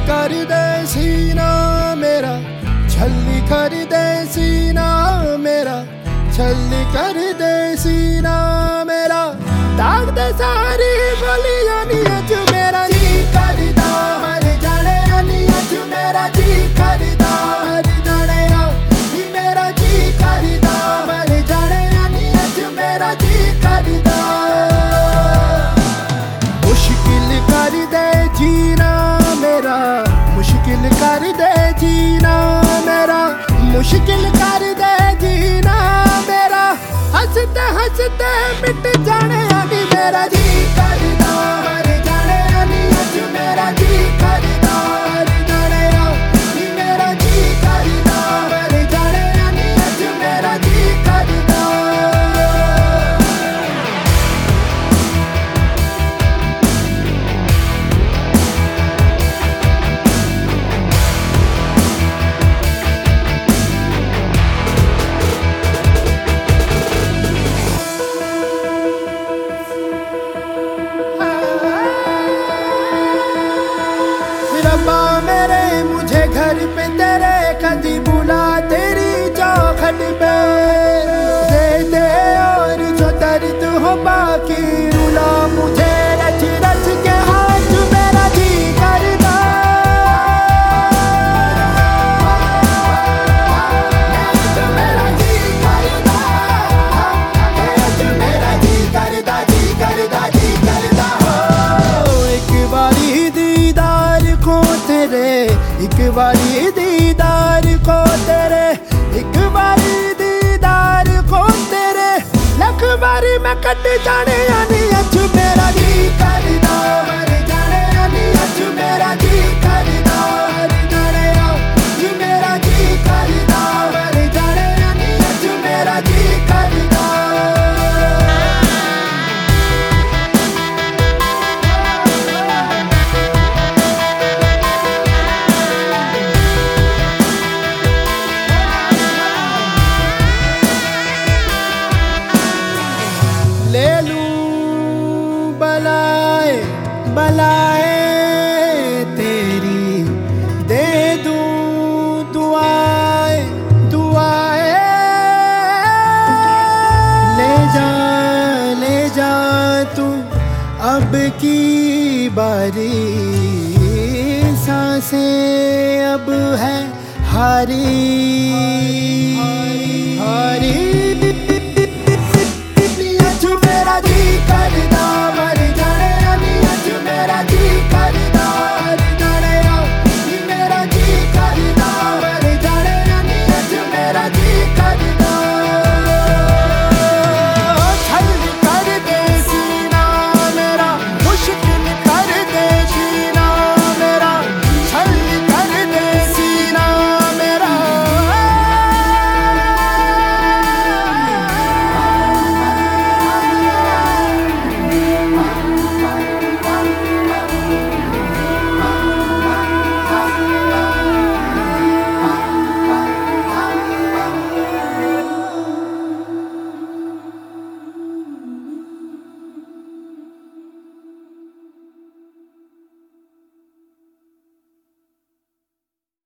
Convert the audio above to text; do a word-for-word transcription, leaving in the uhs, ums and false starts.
कर दे सीना मेरा, छल्ली कर दे सीना मेरा, छल्ली कर दे सीना मेरा, दाग दे सारी गलियां नी अज मेरा जी करदा मर जाने नी अज मेरा जी करदा मर जाने नी मेरा जी करदा मर जाने नी अज मेरा जी करदा। मुश्किल कर दे जीना मेरा, मुश्किल कर दे जीना मेरा, मुश्किल कर दे जीना मेरा, हंसते हंसते मिट जाने नी मेरा जी करदा मर जाने नी अज मेरा जी करदा मर जाने नी मेरा जी करदा मर जाने नी अज मेरा जी करदा। रब्बा मेरे मुझे घर पे तेरे कदी बुला तेरी चौखट पे दे दे, और जो दर्द हो बाकी रुला मुझे रच रच के हाथ मेरा जी करदा। मेरा जी करदा, मेरा जी करदा जी करदा जी करदा हो। एक बारी दीदार को तेरे, एक बारी दीदार को तेरे, एक बारी दीदार को तेरे, लख बारी मैं कट जाने यानी अज मेरा जी करदा मर जाने यानी अज मेरा जी करदा मर जाने अज मेरा जी करदा मर जाने यानी अज मेरा जी करदा। ले लूं बलाए बलाए तेरी, दे दूं दुआए दुआए, ले जा ले जा तू अब की बारी, सांसें अब है हारी।